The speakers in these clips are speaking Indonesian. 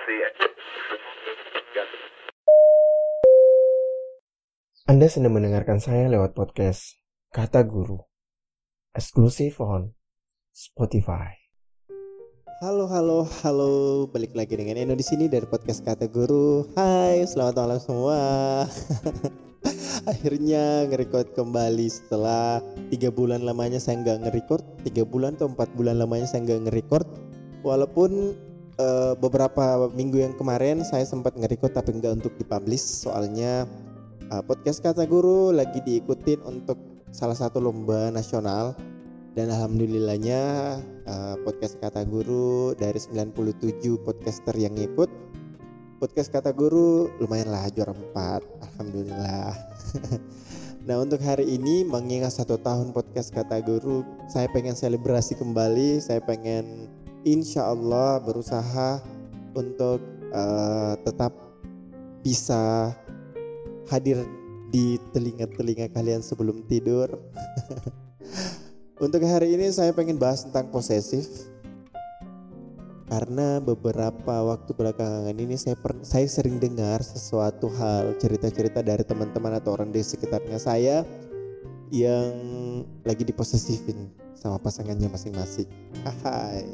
Anda sedang mendengarkan saya lewat podcast Kata Guru, eksklusif on Spotify. Halo, balik lagi dengan Eno di sini dari podcast Kata Guru. Hai, selamat malam semua. Akhirnya nge-record kembali setelah 3 bulan lamanya saya nggak nge-record, 3 bulan atau 4 bulan lamanya saya nggak nge-record. Walaupun beberapa minggu yang kemarin saya sempat nge-record tapi nggak untuk dipublish, soalnya podcast Kata Guru lagi diikutin untuk salah satu lomba nasional. Dan alhamdulillahnya podcast Kata Guru dari 97 podcaster yang ikut, podcast Kata Guru lumayan lah juara 4, alhamdulillah. Nah, untuk hari ini mengingat 1 tahun podcast Kata Guru, saya pengen selebrasi kembali. Saya pengen insya Allah berusaha untuk tetap bisa hadir di telinga-telinga kalian sebelum tidur. Untuk hari ini saya pengen bahas tentang posesif, karena beberapa waktu belakangan ini saya sering dengar sesuatu hal, cerita-cerita dari teman-teman atau orang di sekitarnya saya yang lagi diposesifin sama pasangannya masing-masing. Hai.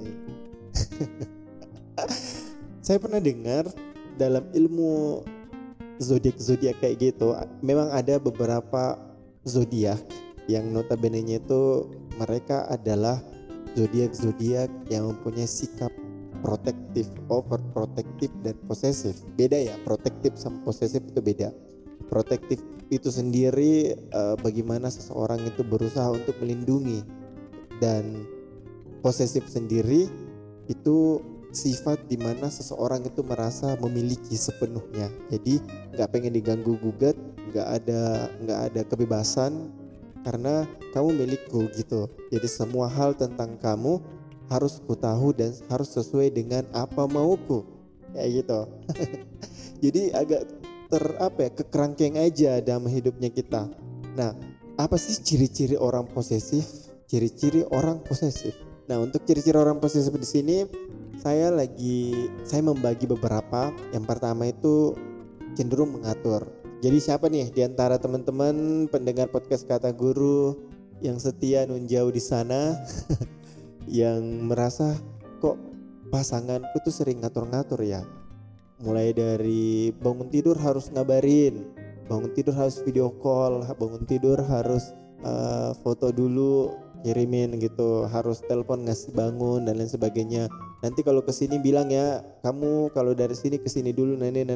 Saya pernah dengar dalam ilmu zodiak kayak gitu, memang ada beberapa zodiak yang notabene-nya itu mereka adalah zodiak yang mempunyai sikap protektif, overprotektif dan posesif. Beda ya, protektif sama posesif itu beda. Protektif itu sendiri bagaimana seseorang itu berusaha untuk melindungi, dan posesif sendiri itu sifat dimana seseorang itu merasa memiliki sepenuhnya. Jadi nggak pengen diganggu gugat, nggak ada kebebasan, karena kamu milikku gitu. Jadi semua hal tentang kamu harus ku tahu dan harus sesuai dengan apa mauku, kayak gitu. Jadi agak kekerangkeng aja dalam hidupnya kita. Nah, apa sih ciri-ciri orang posesif? Ciri-ciri orang posesif. Nah, untuk ciri-ciri orang posesif di sini saya membagi beberapa. Yang pertama itu cenderung mengatur. Jadi siapa nih di antara teman-teman pendengar podcast Kata Guru yang setia nun jauh di sana yang merasa kok pasanganku tuh sering ngatur-ngatur ya. Mulai dari bangun tidur harus ngabarin, bangun tidur harus video call, bangun tidur harus foto dulu kirimin gitu, harus telepon ngasih bangun dan lain sebagainya. Nanti kalau kesini bilang ya, kamu kalau dari sini kesini dulu,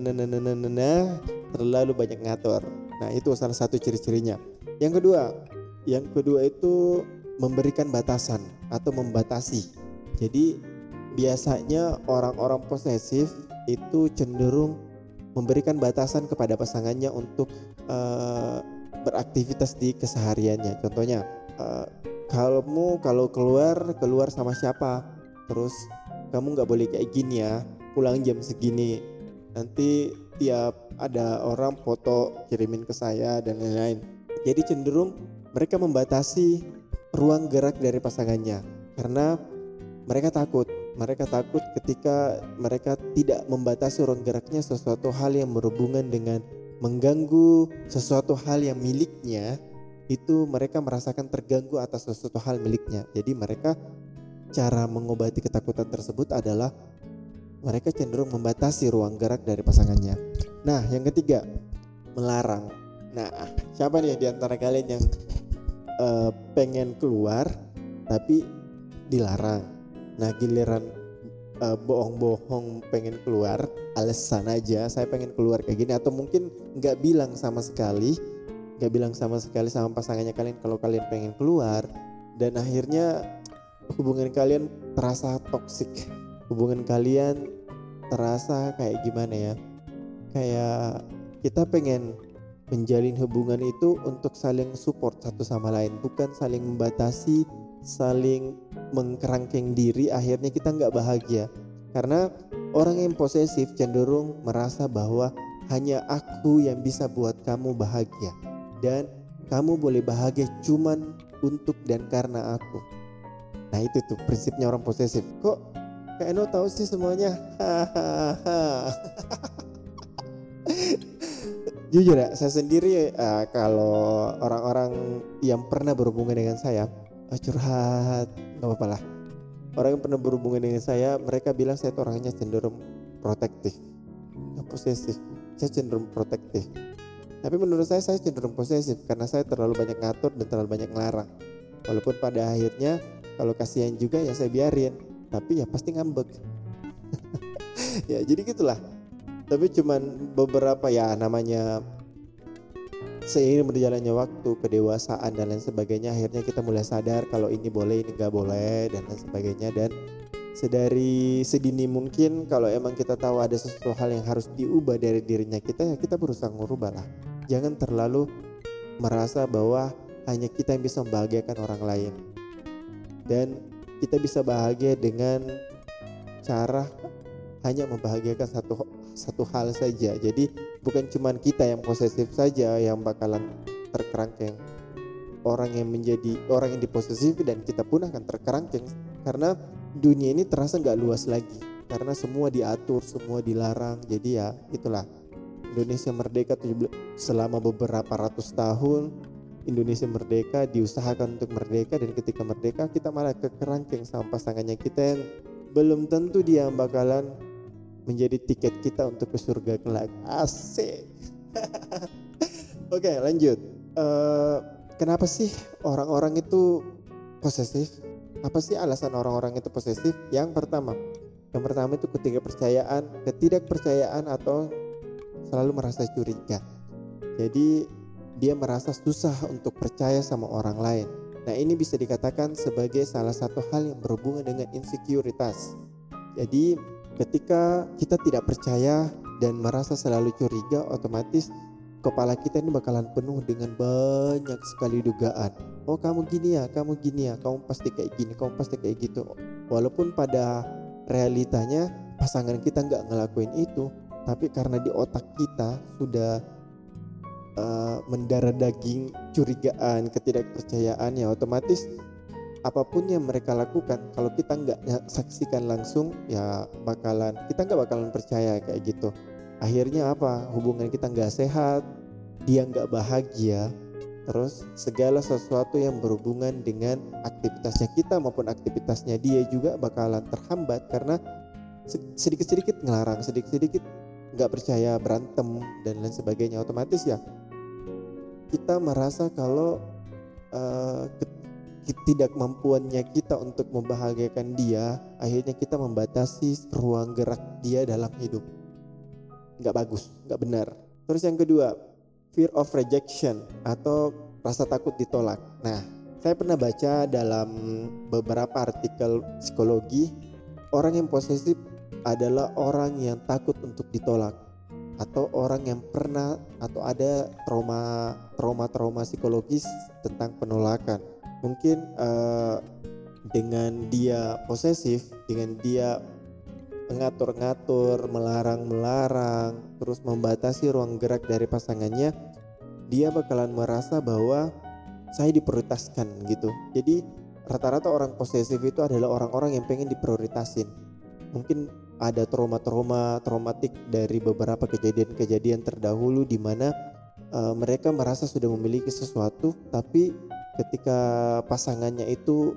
terlalu banyak ngatur. Nah, itu salah satu ciri-cirinya. Yang kedua itu memberikan batasan atau membatasi. Jadi biasanya orang-orang posesif itu cenderung memberikan batasan kepada pasangannya untuk beraktivitas di kesehariannya. Contohnya, kamu kalau keluar sama siapa, terus kamu nggak boleh kayak gini ya, pulang jam segini, nanti tiap ada orang foto kirimin ke saya dan lain-lain. Jadi cenderung mereka membatasi ruang gerak dari pasangannya, karena mereka takut ketika mereka tidak membatasi ruang geraknya sesuatu hal yang berhubungan dengan mengganggu sesuatu hal yang miliknya, itu mereka merasakan terganggu atas sesuatu hal miliknya. Jadi mereka cara mengobati ketakutan tersebut adalah mereka cenderung membatasi ruang gerak dari pasangannya. Nah, yang ketiga, melarang. Nah, siapa nih di antara kalian yang pengen keluar tapi dilarang? Nah, giliran bohong-bohong pengen keluar, alasan aja saya pengen keluar kayak gini, atau mungkin nggak bilang sama sekali sama pasangannya kalian kalau kalian pengen keluar, dan akhirnya hubungan kalian terasa toksik, hubungan kalian terasa kayak gimana ya, kayak kita pengen menjalin hubungan itu untuk saling support satu sama lain, bukan saling membatasi, saling mengkerangkeng diri. Akhirnya kita nggak bahagia, karena orang yang posesif cenderung merasa bahwa hanya aku yang bisa buat kamu bahagia, dan kamu boleh bahagia cuman untuk dan karena aku. Nah, itu tuh prinsipnya orang posesif. Kok Kak Eno tahu sih semuanya. Hahaha. Jujur ya, saya sendiri kalau orang-orang yang pernah berhubungan dengan saya, curhat, nggak apa-apa lah. Orang yang pernah berhubungan dengan saya, mereka bilang saya tuh orangnya cenderung protektif, posesif. Saya cenderung protektif. Tapi menurut saya cenderung posesif karena saya terlalu banyak ngatur dan terlalu banyak ngelarang. Walaupun pada akhirnya kalau kasihan juga ya saya biarin, tapi ya pasti ngambek. Ya jadi gitulah. Tapi cuman beberapa ya namanya seiring berjalannya waktu, kedewasaan dan lain sebagainya, akhirnya kita mulai sadar kalau ini boleh, ini gak boleh dan lain sebagainya. Dan sedari sedini mungkin kalau emang kita tahu ada sesuatu hal yang harus diubah dari dirinya kita, ya kita berusaha ngubah lah. Jangan terlalu merasa bahwa hanya kita yang bisa membahagiakan orang lain. Dan kita bisa bahagia dengan cara hanya membahagiakan satu hal saja. Jadi bukan cuma kita yang posesif saja yang bakalan terkerangkeng. Orang yang diposesif dan kita pun akan terkerangkeng. Karena dunia ini terasa gak luas lagi. Karena semua diatur, semua dilarang. Jadi ya itulah. Indonesia merdeka selama beberapa ratus tahun. Indonesia merdeka, diusahakan untuk merdeka, dan ketika merdeka kita malah kekerangkeng sama pasangannya kita yang belum tentu dia bakalan menjadi tiket kita untuk ke surga kelak. Asik. Oke, lanjut. Kenapa sih orang-orang itu posesif? Apa sih alasan orang-orang itu posesif? Yang pertama itu ketidakpercayaan atau selalu merasa curiga. Jadi dia merasa susah untuk percaya sama orang lain. Nah, ini bisa dikatakan sebagai salah satu hal yang berhubungan dengan insekuritas. Jadi ketika kita tidak percaya dan merasa selalu curiga, otomatis kepala kita ini bakalan penuh dengan banyak sekali dugaan. Oh, kamu gini ya, kamu pasti kayak gini, kamu pasti kayak gitu. Walaupun pada realitanya pasangan kita nggak ngelakuin itu, tapi karena di otak kita sudah mendarah daging curigaan, ketidakpercayaan, ya otomatis apapun yang mereka lakukan kalau kita nggak saksikan langsung ya kita nggak bakalan percaya kayak gitu. Akhirnya apa? Hubungan kita nggak sehat, dia nggak bahagia, terus segala sesuatu yang berhubungan dengan aktivitasnya kita maupun aktivitasnya dia juga bakalan terhambat karena sedikit-sedikit ngelarang, sedikit-sedikit nggak percaya, berantem dan lain sebagainya. Otomatis ya kita merasa kalau ketidakmampuannya kita untuk membahagiakan dia, akhirnya kita membatasi ruang gerak dia dalam hidup. Nggak bagus, nggak benar. Terus yang kedua, fear of rejection atau rasa takut ditolak. Nah, saya pernah baca dalam beberapa artikel psikologi, orang yang posesif adalah orang yang takut untuk ditolak, atau orang yang pernah atau ada trauma psikologis tentang penolakan. Mungkin dengan dia posesif, dengan dia mengatur-ngatur, melarang, terus membatasi ruang gerak dari pasangannya, dia bakalan merasa bahwa saya diprioritaskan gitu. Jadi rata-rata orang posesif itu adalah orang-orang yang pengen diprioritasin. Mungkin ada traumatik dari beberapa kejadian-kejadian terdahulu di mana mereka merasa sudah memiliki sesuatu, tapi ketika pasangannya itu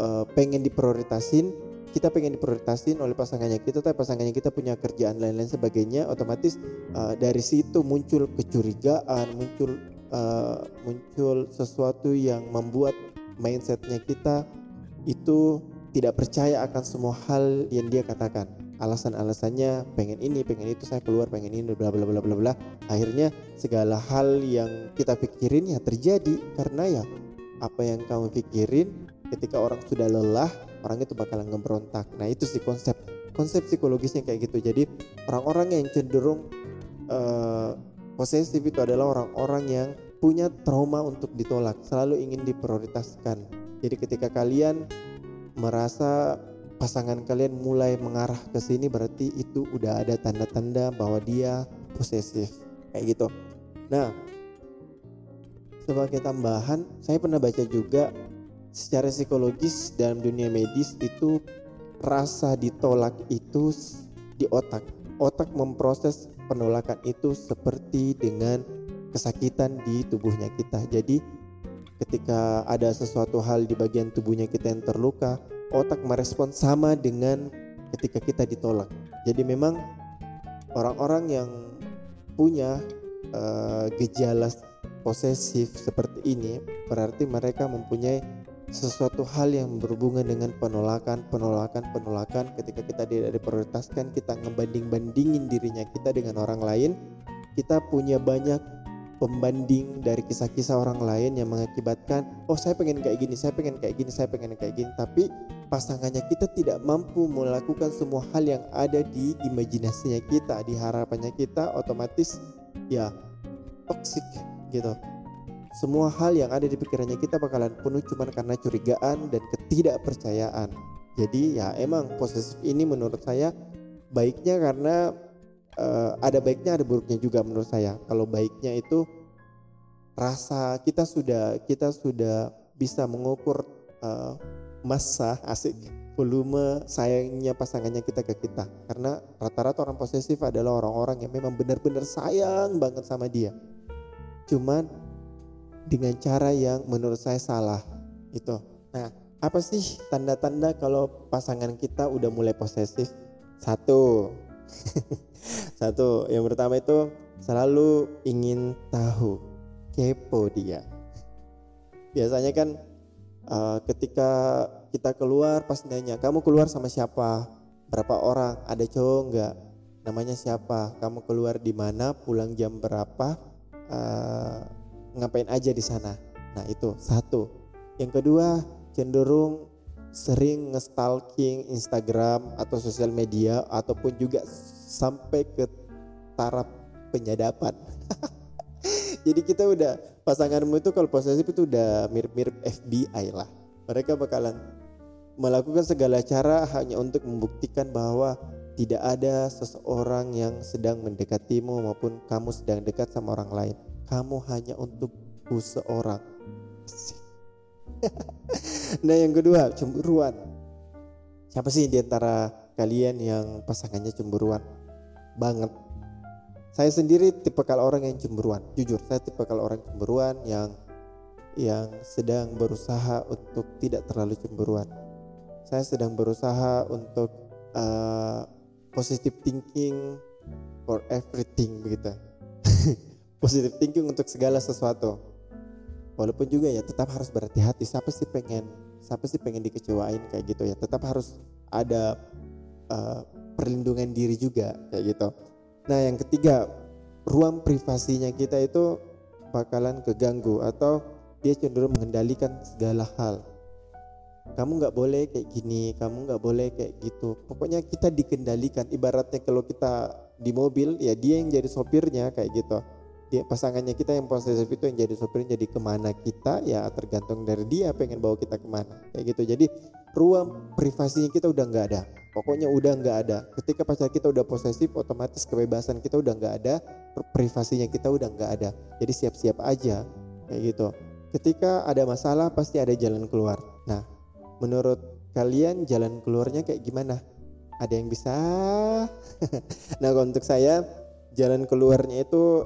kita pengen diprioritasin oleh pasangannya kita, tapi pasangannya kita punya kerjaan lain-lain sebagainya, otomatis dari situ muncul kecurigaan, muncul sesuatu yang membuat mindsetnya kita itu tidak percaya akan semua hal yang dia katakan. Alasan-alasannya pengen ini, pengen itu, saya keluar pengen ini, bla bla bla bla bla. Akhirnya segala hal yang kita pikirin ya terjadi karena ya apa yang kamu pikirin ketika orang sudah lelah, orang itu bakalan ngeberontak. Nah, itu sih konsep psikologisnya kayak gitu. Jadi orang-orang yang cenderung posesif itu adalah orang-orang yang punya trauma untuk ditolak, selalu ingin diprioritaskan. Jadi ketika kalian merasa pasangan kalian mulai mengarah ke sini, berarti itu udah ada tanda-tanda bahwa dia posesif kayak gitu. Nah, sebagai tambahan, saya pernah baca juga secara psikologis dalam dunia medis itu rasa ditolak itu di otak. Otak memproses penolakan itu seperti dengan kesakitan di tubuhnya kita. Jadi ketika ada sesuatu hal di bagian tubuhnya kita yang terluka, otak merespon sama dengan ketika kita ditolak. Jadi memang orang-orang yang punya gejala posesif seperti ini berarti mereka mempunyai sesuatu hal yang berhubungan dengan penolakan. Ketika kita tidak diprioritaskan, kita ngebanding-bandingin dirinya kita dengan orang lain, kita punya banyak pembanding dari kisah-kisah orang lain yang mengakibatkan saya pengen kayak gini, saya pengen kayak gini, tapi pasangannya kita tidak mampu melakukan semua hal yang ada di imajinasinya kita, di harapannya kita, otomatis ya toksik gitu. Semua hal yang ada di pikirannya kita bakalan penuh cuman karena curigaan dan ketidakpercayaan. Jadi ya emang posesif ini menurut saya baiknya karena ada baiknya ada buruknya juga menurut saya. Kalau baiknya itu rasa kita sudah bisa mengukur massa volume sayangnya pasangannya kita ke kita. Karena rata-rata orang posesif adalah orang-orang yang memang benar-benar sayang banget sama dia. Cuman dengan cara yang menurut saya salah itu. Nah, apa sih tanda-tanda kalau pasangan kita udah mulai posesif? Satu, yang pertama itu selalu ingin tahu, kepo dia. Biasanya kan ketika kita keluar pas nanya, kamu keluar sama siapa? Berapa orang? Ada cowok enggak? Namanya siapa? Kamu keluar di mana? Pulang jam berapa? Ngapain aja di sana. Nah itu satu. Yang kedua, cenderung sering nge-stalking Instagram atau sosial media ataupun juga sampai ke taraf penyadapan. Jadi kita udah, pasanganmu itu kalau posesif itu udah mirip-mirip FBI lah. Mereka bakalan melakukan segala cara hanya untuk membuktikan bahwa tidak ada seseorang yang sedang mendekatimu maupun kamu sedang dekat sama orang lain. Kamu hanya untukku seorang. Nah yang kedua, cemburuan. Siapa sih di antara kalian yang pasangannya cemburuan banget? Saya sendiri tipikal orang yang cemburuan. Jujur, saya tipikal orang cemburuan yang sedang berusaha untuk tidak terlalu cemburuan. Saya sedang berusaha untuk positive thinking for everything begitu. Positive thinking untuk segala sesuatu. Walaupun juga ya tetap harus berhati-hati. Siapa sih pengen dikecewain kayak gitu ya. Tetap harus ada perlindungan diri juga kayak gitu. Nah yang ketiga, ruang privasinya kita itu bakalan keganggu atau dia cenderung mengendalikan segala hal. Kamu gak boleh kayak gini, kamu gak boleh kayak gitu. Pokoknya kita dikendalikan. Ibaratnya kalau kita di mobil ya dia yang jadi sopirnya kayak gitu. Dia pasangannya kita yang posesif itu yang jadi sopirnya, jadi kemana kita ya tergantung dari dia pengen bawa kita kemana kayak gitu. Jadi ruang privasinya kita udah nggak ada, pokoknya udah nggak ada. Ketika pacar kita udah posesif, otomatis kebebasan kita udah nggak ada, privasinya kita udah nggak ada. Jadi siap-siap aja kayak gitu. Ketika ada masalah pasti ada jalan keluar. Nah menurut kalian jalan keluarnya kayak gimana? Ada yang bisa? Nah untuk saya jalan keluarnya itu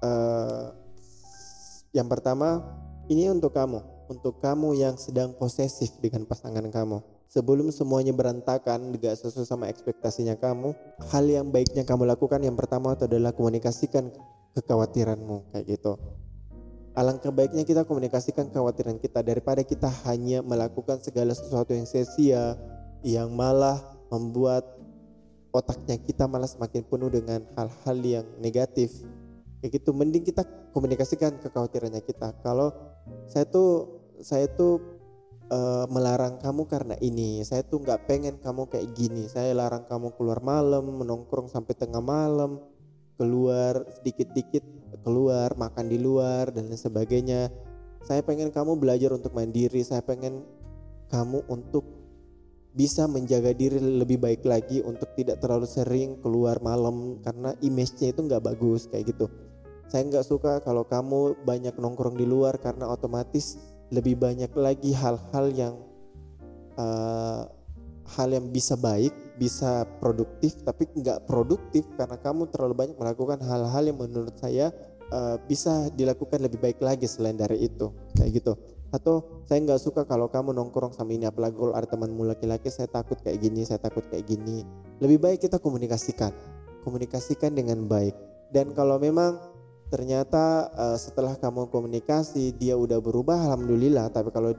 yang pertama, ini untuk kamu yang sedang posesif dengan pasangan kamu. Sebelum semuanya berantakan, gak sesuai sama ekspektasinya kamu, hal yang baiknya kamu lakukan yang pertama itu adalah komunikasikan kekhawatiranmu kayak gitu. Alangkah baiknya kita komunikasikan kekhawatiran kita daripada kita hanya melakukan segala sesuatu yang sia-sia, yang malah membuat otaknya kita malah semakin penuh dengan hal-hal yang negatif. Kayak gitu, mending kita komunikasikan kekhawatirannya kita. Kalau saya tuh melarang kamu karena ini, saya tuh nggak pengen kamu kayak gini, saya larang kamu keluar malam, menongkrong sampai tengah malam, keluar sedikit-dikit, keluar makan di luar dan lain sebagainya. Saya pengen kamu belajar untuk mandiri, saya pengen kamu untuk bisa menjaga diri lebih baik lagi, untuk tidak terlalu sering keluar malam karena image-nya itu nggak bagus kayak gitu. Saya nggak suka kalau kamu banyak nongkrong di luar karena otomatis lebih banyak lagi hal-hal hal yang bisa baik, bisa produktif, tapi nggak produktif karena kamu terlalu banyak melakukan hal-hal yang menurut saya bisa dilakukan lebih baik lagi selain dari itu, kayak gitu. Atau saya nggak suka kalau kamu nongkrong sama ini, apalagi kalau ada temanmu laki-laki, saya takut kayak gini, saya takut kayak gini. Lebih baik kita komunikasikan dengan baik. Dan kalau memang ternyata setelah kamu komunikasi dia udah berubah, alhamdulillah. Tapi kalau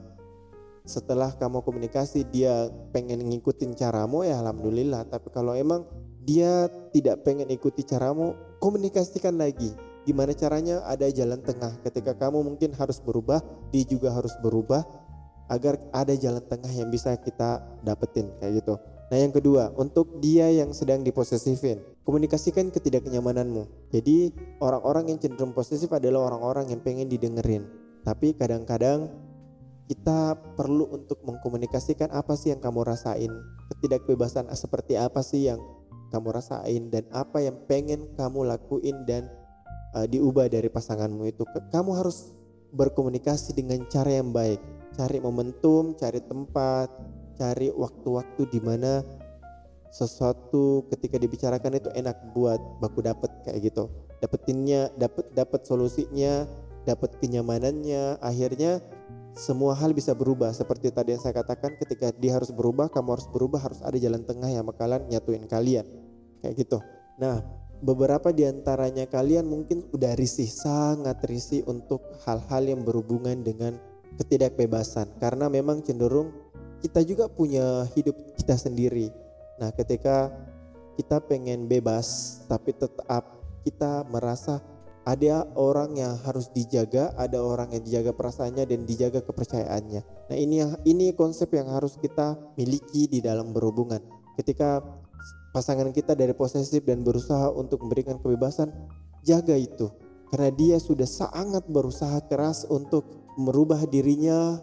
setelah kamu komunikasi dia pengen ngikutin caramu, ya alhamdulillah. Tapi kalau emang dia tidak pengen ikuti caramu, komunikasikan lagi. Gimana caranya? Ada jalan tengah. Ketika kamu mungkin harus berubah, dia juga harus berubah, agar ada jalan tengah yang bisa kita dapetin, kayak gitu. Nah, yang kedua, untuk dia yang sedang diposesifin, komunikasikan ketidaknyamananmu. Jadi orang-orang yang cenderung posesif adalah orang-orang yang pengen didengerin. Tapi kadang-kadang kita perlu untuk mengkomunikasikan apa sih yang kamu rasain, ketidakbebasan seperti apa sih yang kamu rasain, dan apa yang pengen kamu lakuin dan diubah dari pasanganmu itu. Kamu harus berkomunikasi dengan cara yang baik, cari momentum, cari tempat, cari waktu-waktu di mana sesuatu ketika dibicarakan itu enak buat baku dapet, kayak gitu. Dapetinnya, dapat solusinya, dapat kenyamanannya. Akhirnya semua hal bisa berubah. Seperti tadi yang saya katakan, ketika dia harus berubah, kamu harus berubah, harus ada jalan tengah yang bakalan nyatuin kalian, kayak gitu. Nah, beberapa diantaranya kalian mungkin udah risih, sangat risih untuk hal-hal yang berhubungan dengan ketidakbebasan, karena memang cenderung kita juga punya hidup kita sendiri. Nah, ketika kita pengen bebas tapi tetap kita merasa ada orang yang harus dijaga, ada orang yang dijaga perasaannya dan dijaga kepercayaannya. Nah, ini konsep yang harus kita miliki di dalam berhubungan. Ketika pasangan kita dari posesif dan berusaha untuk memberikan kebebasan, jaga itu, karena dia sudah sangat berusaha keras untuk merubah dirinya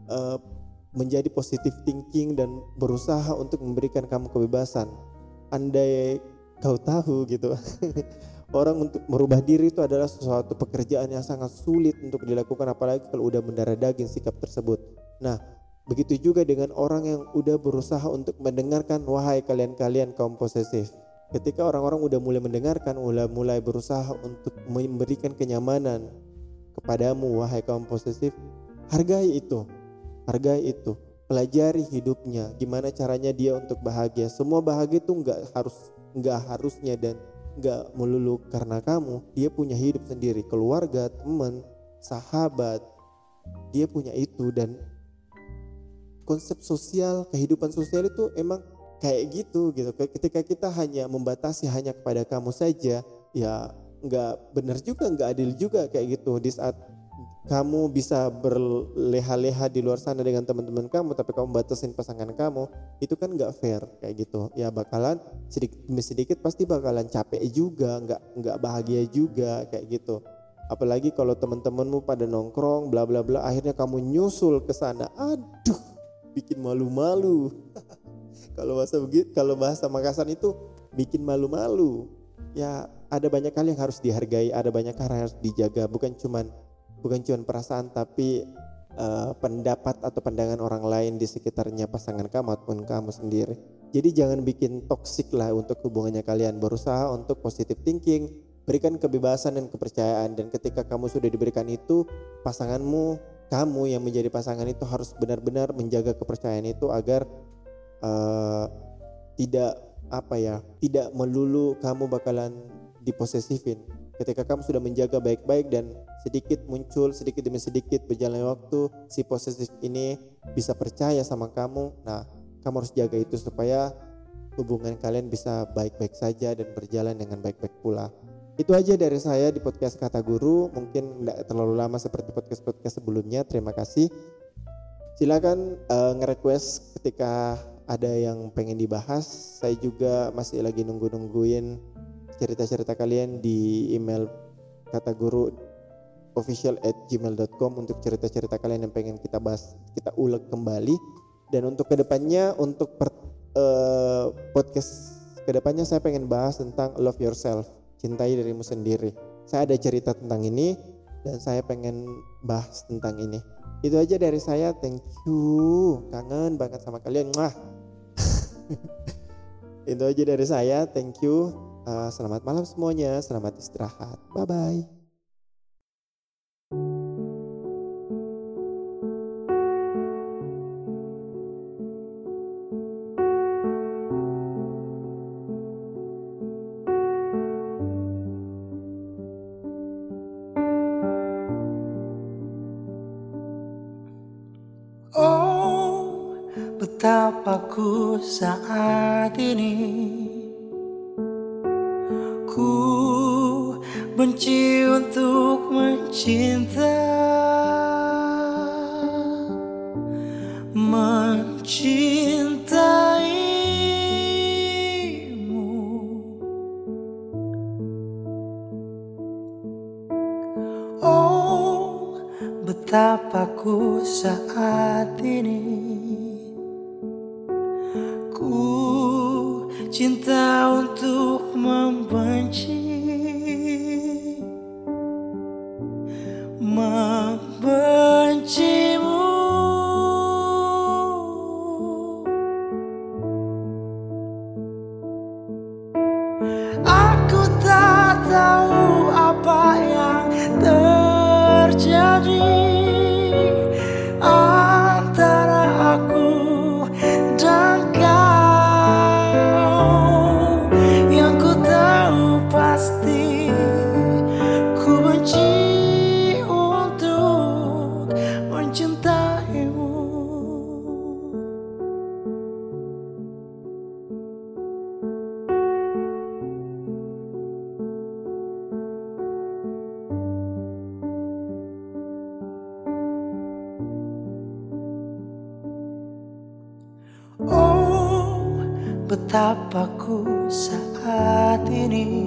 menjadi positive thinking dan berusaha untuk memberikan kamu kebebasan. Andai kau tahu gitu orang untuk merubah diri itu adalah suatu pekerjaan yang sangat sulit untuk dilakukan, apalagi kalau udah mendarah daging sikap tersebut. Nah, begitu juga dengan orang yang udah berusaha untuk mendengarkan, wahai kalian kaum posesif. Ketika orang-orang udah mulai mendengarkan, mulai berusaha untuk memberikan kenyamanan kepadamu, wahai kaum posesif, hargai itu. Pelajari hidupnya, gimana caranya dia untuk bahagia. Semua bahagia itu nggak harusnya dan nggak melulu karena kamu. Dia punya hidup sendiri, keluarga, teman, sahabat, dia punya itu. Dan konsep sosial, kehidupan sosial itu emang kayak gitu. Ketika kita hanya membatasi hanya kepada kamu saja, ya nggak benar juga, nggak adil juga kayak gitu. Di saat kamu bisa berleha-leha di luar sana dengan teman-teman kamu, tapi kamu batasin pasangan kamu, itu kan nggak fair kayak gitu. Ya bakalan sedikit demi sedikit pasti bakalan capek juga, nggak bahagia juga kayak gitu. Apalagi kalau teman-temanmu pada nongkrong bla bla bla, akhirnya kamu nyusul ke sana, aduh, bikin malu-malu. Kalau bahasa Makassar itu bikin malu-malu. Ya ada banyak hal yang harus dihargai, ada banyak hal yang harus dijaga, bukan cuman perasaan, tapi pendapat atau pandangan orang lain di sekitarnya pasangan kamu ataupun kamu sendiri. Jadi jangan bikin toksik lah untuk hubungannya kalian. Berusaha untuk positive thinking, berikan kebebasan dan kepercayaan. Dan ketika kamu sudah diberikan itu, pasanganmu, kamu yang menjadi pasangan itu harus benar-benar menjaga kepercayaan itu agar tidak melulu kamu bakalan diposesifin. Ketika kamu sudah menjaga baik-baik dan sedikit demi sedikit berjalannya waktu, si posesif ini bisa percaya sama kamu. Nah, kamu harus jaga itu supaya hubungan kalian bisa baik-baik saja dan berjalan dengan baik-baik pula. Itu aja dari saya di podcast Kata Guru. Mungkin tidak terlalu lama seperti podcast sebelumnya. Terima kasih. Silakan nge-request ketika ada yang pengen dibahas. Saya juga masih lagi nungguin cerita-cerita kalian di email kataguru@gmail.com untuk cerita-cerita kalian yang pengen kita bahas, kita ulang kembali. Dan untuk kedepannya, untuk podcast kedepannya saya pengen bahas tentang love yourself, cintai dirimu sendiri. Saya ada cerita tentang ini dan saya pengen bahas tentang ini. Itu aja dari saya, thank you, kangen banget sama kalian. Itu aja dari saya, thank you. Selamat malam semuanya, selamat istirahat, bye bye. Oh, betapa ku saat ini ku benci untuk mencinta, mencintaimu. Oh, betapa ku saat ini ku cinta untuk membenci, membencimu. Aku tak tahu apa yang terjadi antara aku dan kau. Yang ku tahu pasti ku benci untuk mencintaimu. Oh, betapa ku saat ini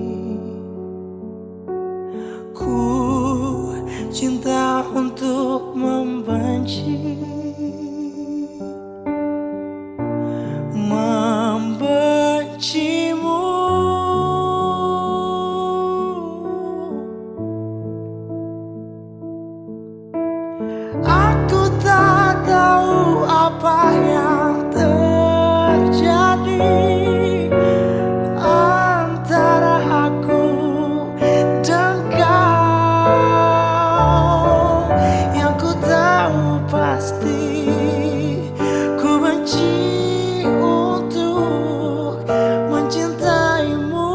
ku cinta untuk membenci, membencimu. Aku tak tahu apa yang terjadi antara aku dan kau. Yang ku tahu pasti ku benci untuk mencintaimu.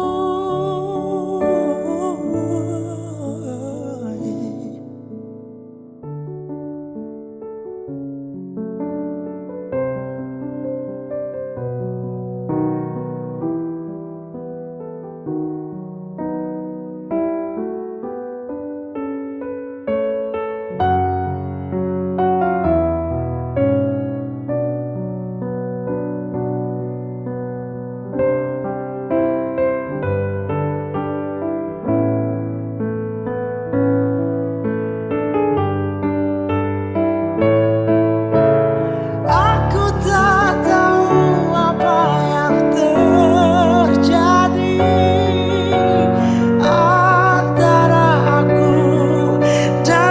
Aku tak tahu apa yang terjadi antara aku dan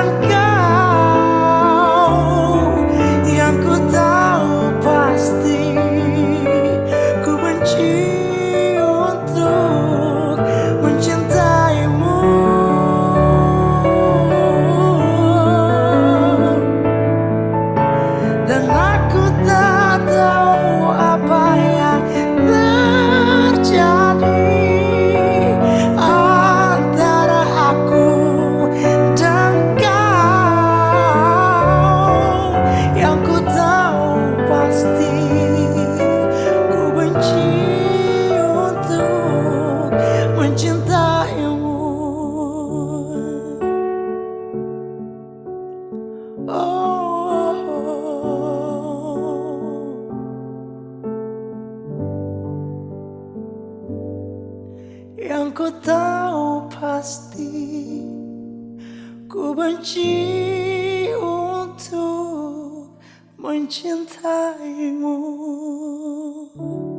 kau. Yang ku tahu pasti ku benci untuk mencintaimu. Dan aku tak tahu apa yang terjadi antara aku dan kau. Yang ku tahu pasti ku benci untuk mencintaimu. Yang ku tahu pasti ku benci untuk mencintaimu.